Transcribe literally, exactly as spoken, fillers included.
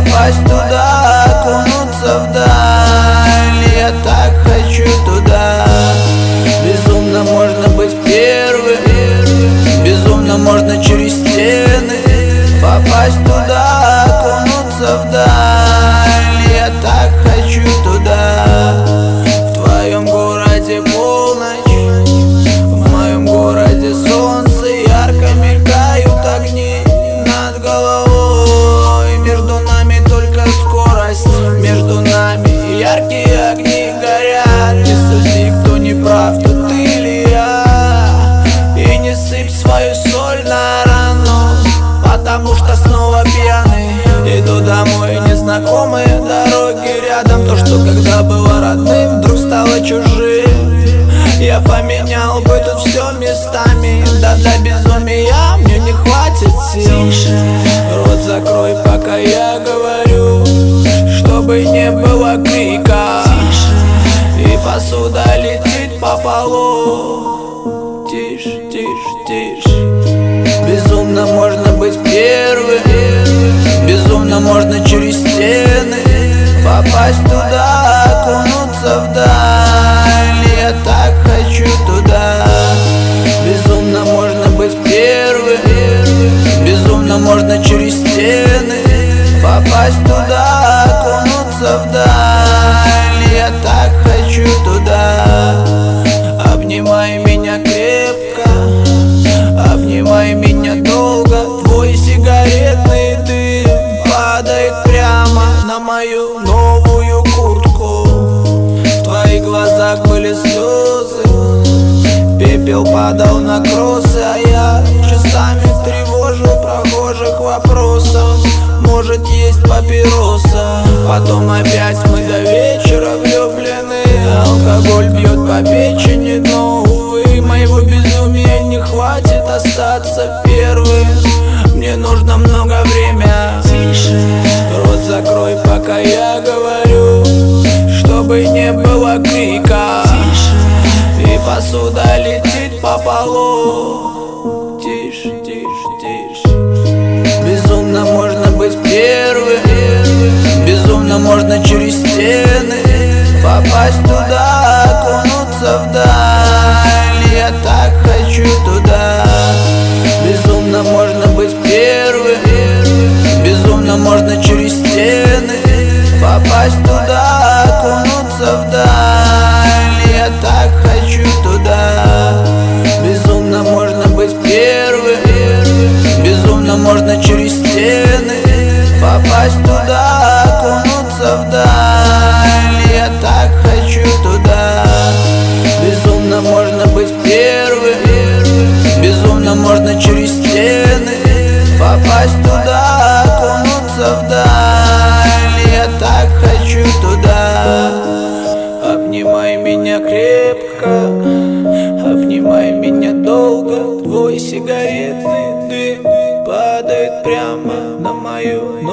попасть туда, окунуться вдаль. Я так хочу туда. Безумно можно быть первым, безумно можно через стены попасть туда, окунуться вдаль. Я так хочу туда. В твоем городе полночь, в моем городе солнце, ярко мелькают огни над головой. Между нами только скорость, между нами яркие огни горят. Не суди, кто не прав, тут ты или я. И не сыпь свою соль на рану, потому что снова пьяный иду домой. Незнакомые дороги рядом, то, что когда было родным, вдруг стало чужим. Я поменял бы тут все местами, да для безумия мне не хватит сил. Рот закрой, пока я говорю, чтобы не было крика. И посуда летит по полу. Тише, тише, тише. Безумно можно быть первым, безумно можно через стены попасть туда, окунуться вдаль. Я так хочу туда. Безумно можно быть первым, безумно можно через стены попасть туда, окунуться вдаль. Я так хочу туда. Обнимай меня крепко, обнимай меня долго. Твой сигаретный дым падает прямо на мою новую куртку. В твоих глазах были слезы, пепел падал на кроссы. А я часами тревожу прохожих вопросом: может, есть папироса? Потом опять мы до вечера влюблены. Алкоголь бьет по печени, но, увы, моего безумия не хватит остаться первым. Мне нужно много времени. Тише. Рот закрой, пока я говорю, чтобы не было крика. Тише. И посуда летит по полу. Тише, тише, тише. Безумно можно быть первым, безумно можно через стены попасть туда, окунуться вдаль. Я так хочу туда. Безумно можно быть первым, безумно можно через стены попасть туда, окунуться вдаль. Я так хочу туда. Безумно можно быть первым, безумно можно через стены попасть туда, окунуться вдаль. Я так хочу туда. Безумно можно быть первым, безумно можно через стены попасть туда, окунуться вдаль. Я так хочу туда. Обнимай меня крепко, обнимай меня долго. Твой сигаретный дым падает прямо на мою